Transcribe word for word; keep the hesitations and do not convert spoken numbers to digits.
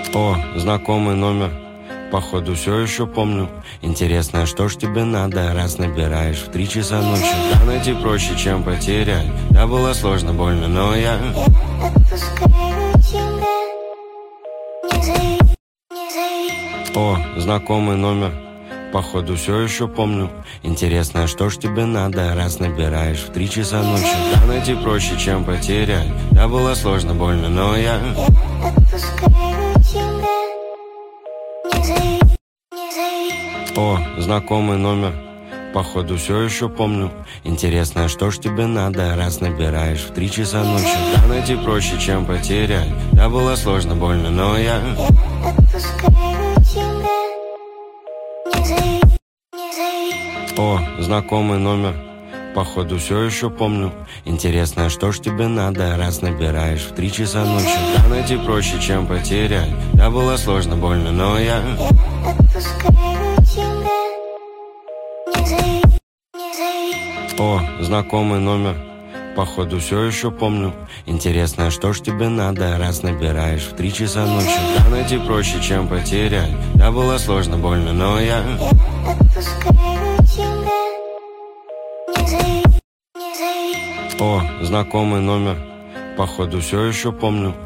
О, знакомый номер, походу все еще помню. Интересно, что ж тебе надо, раз набираешь в три часа ночи? Да найти проще, чем потерять. Да было сложно, больно, но я Я отпускаю тебя. Не зови, не зови. О, знакомый номер, походу все еще помню. Интересно, что ж тебе надо, раз набираешь в три часа ночи? Да найти проще, чем потерять. Да было сложно, больно, но я Я отпускаю тебя. Не зови, не зови. О, знакомый номер, походу все еще помню. Интересно, что ж тебе надо, раз набираешь в три часа ночи? Да найти проще, чем потерять. Да было сложно, больно, но я Я отпускаю тебя. Не зови, не зови. О, знакомый номер, походу все еще помню. Интересно, что ж тебе надо, раз набираешь в три часа ночи? Да найти проще, чем потерять. Да было сложно, больно, но я Я отпускаю тебя. Не зови, не зови. О, знакомый номер, походу все еще помню. Интересно, что ж тебе надо, раз набираешь в три часа ночи? Да найти проще, чем потерять. Да было сложно, больно, но я Я отпускаю тебя. Не зови, не зови. О, знакомый номер, походу все еще помню.